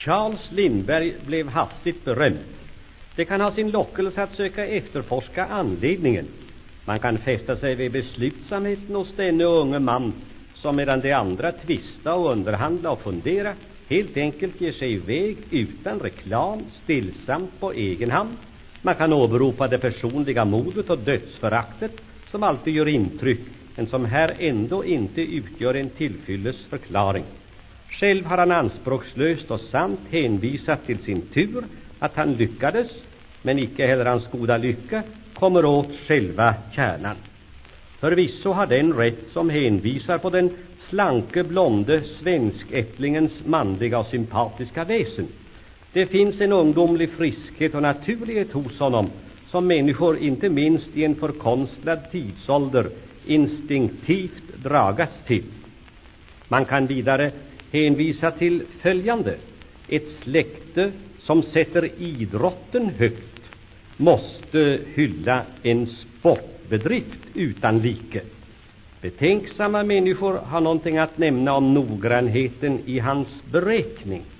Charles Lindbergh blev hastigt berömd. Det kan ha sin lockelse att söka efterforska anledningen. Man kan fästa sig vid beslutsamheten hos denne unge man, som medan de andra tvista och underhandla och fundera, helt enkelt ger sig iväg utan reklam, stillsamt på egen hand. Man kan åberopa det personliga modet och dödsföraktet, som alltid gör intryck, men som här ändå inte utgör en tillfyllest förklaring. Själv har han anspråkslöst och sant hänvisat till sin tur att han lyckades, men icke heller hans goda lycka kommer åt själva kärnan. Förvisso har den rätt som hänvisar på den slanke, blonde svenskättlingens manliga och sympatiska väsen. Det finns en ungdomlig friskhet och naturlighet hos honom, som människor inte minst i en förkonstlad tidsålder instinktivt dragas till. Man kan vidare hänvisa till följande: ett släkte som sätter idrotten högt måste hylla en sportbedrift utan like. Betänksamma människor har någonting att nämna om noggrannheten i hans beräkning.